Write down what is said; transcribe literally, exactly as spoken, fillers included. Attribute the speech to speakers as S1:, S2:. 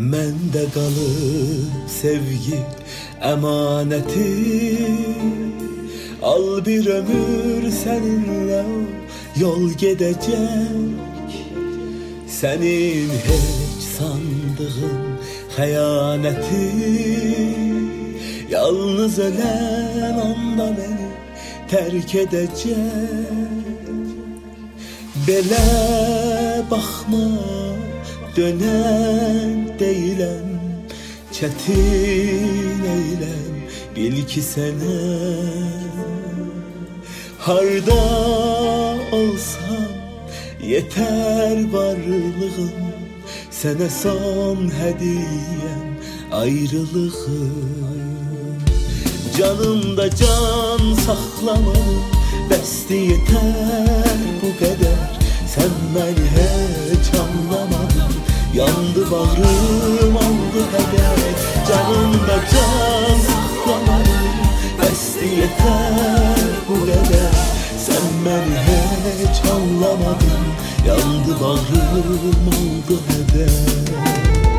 S1: Məndə qalıb sevgi əmanəti. Al bir ömür səninlə yol gedəcək. Sənin heç sandığın xəyanəti. Yalnız ölən anda məni tərk edəcək. Belə baxma, dönən deyiləm. Çətin eyləm, bil ki sənə. Harda olsam yeter varlığım. Sənə son hədiyəm ayrılığım. Canımda can saxlamadım, bəsdi yeter bu qədər. Sən məni heç anlamadın, yandı bağrım aldı hədər. Canımda can saxlamadım, bəsdi yeter bu qədər. Sən məni heç anlamadın, yandı bağrım aldı hədər.